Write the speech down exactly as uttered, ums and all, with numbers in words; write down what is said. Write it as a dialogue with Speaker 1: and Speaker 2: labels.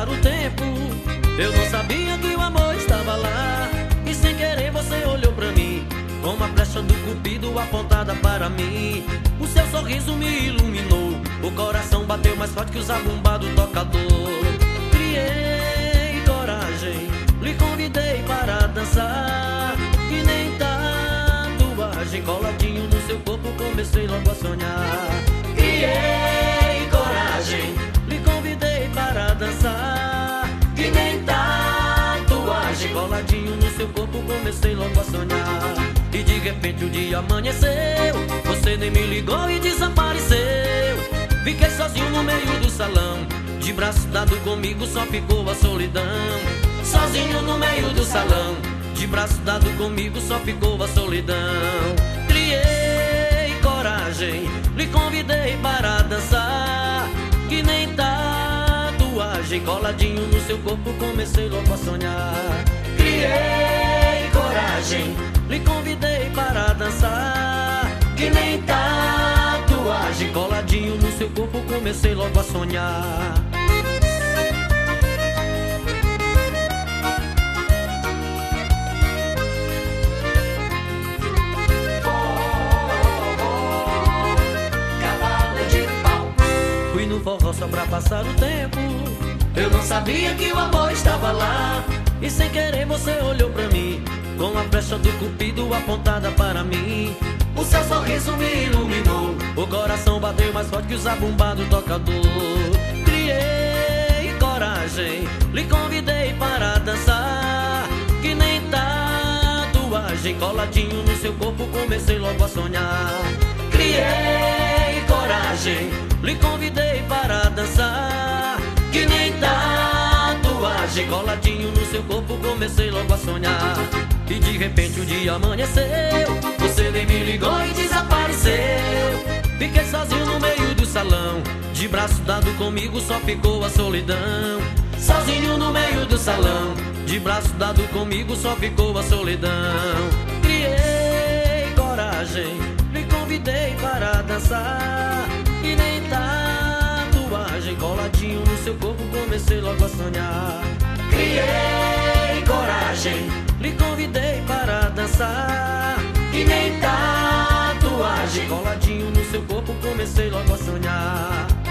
Speaker 1: passar o tempo. Eu não sabia que o amor estava lá, e sem querer você olhou pra mim, com uma flecha do cupido apontada para mim. O seu sorriso me iluminou, o coração bateu mais forte que o zabumba do tocador. Criei coragem, lhe convidei para dançar, e nem tatuagem coladinho no seu corpo comecei logo a sonhar. Criei coragem, lhe convidei para dançar, e nem tatuagem coladinho no seu corpo comecei logo a sonhar. E de repente o dia amanheceu, você nem me ligou e desapareceu. Fiquei sozinho no meio do salão, de braço dado comigo só ficou a solidão. Sozinho no meio do salão, de braço dado comigo só ficou a solidão. Criei coragem, lhe convidei para dançar, que nem tatuagem coladinho no seu corpo comecei logo a sonhar. Criei coragem, lhe convidei para dançar, que nem tatuagem coladinho no seu corpo comecei logo a sonhar. Fui no forró só pra passar o tempo, eu não sabia que o amor estava lá, e sem querer você olhou pra mim, com a flecha do cupido apontada para mim. O seu sorriso me iluminou, o coração bateu mais forte que o zabumba do tocador. Criei coragem, lhe convidei para dançar, que nem tatuagem coladinho no seu corpo comecei logo a sonhar. Criei coragem, lhe convidei para dançar, que nem tatuagem coladinho no seu corpo comecei logo a sonhar. E de repente o dia amanheceu, você nem me ligou e desapareceu. Fiquei sozinho no meio do salão, de braço dado comigo só ficou a solidão. Sozinho no meio do salão, de braço dado comigo só ficou a solidão. Criei coragem, lhe convidei para dançar, e nem tatuagem coladinho no seu corpo comecei logo a sonhar. Criei coragem, lhe convidei para dançar, e nem tatuagem coladinho no seu corpo comecei logo a sonhar.